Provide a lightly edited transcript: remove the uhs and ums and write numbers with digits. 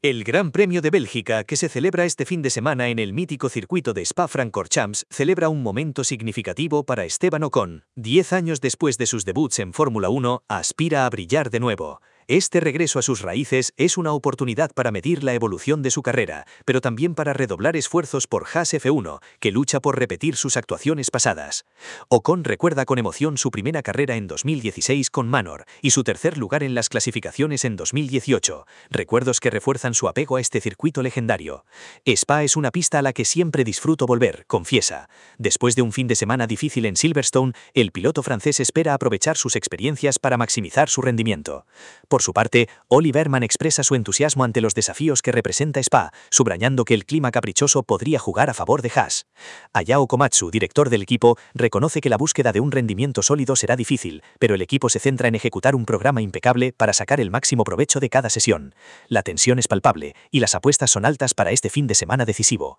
El Gran Premio de Bélgica, que se celebra este fin de semana en el mítico circuito de Spa-Francorchamps, celebra un momento significativo para Esteban Ocon. 10 años después de sus debuts en Fórmula 1, aspira a brillar de nuevo. Este regreso a sus raíces es una oportunidad para medir la evolución de su carrera, pero también para redoblar esfuerzos por Haas F1, que lucha por repetir sus actuaciones pasadas. Ocon recuerda con emoción su primera carrera en 2016 con Manor y su tercer lugar en las clasificaciones en 2018, recuerdos que refuerzan su apego a este circuito legendario. Spa es una pista a la que siempre disfruto volver, confiesa. Después de un fin de semana difícil en Silverstone, el piloto francés espera aprovechar sus experiencias para maximizar su rendimiento. Por su parte, Olli Bearman expresa su entusiasmo ante los desafíos que representa Spa, subrayando que el clima caprichoso podría jugar a favor de Haas. Ayao Komatsu, director del equipo, reconoce que la búsqueda de un rendimiento sólido será difícil, pero el equipo se centra en ejecutar un programa impecable para sacar el máximo provecho de cada sesión. La tensión es palpable y las apuestas son altas para este fin de semana decisivo.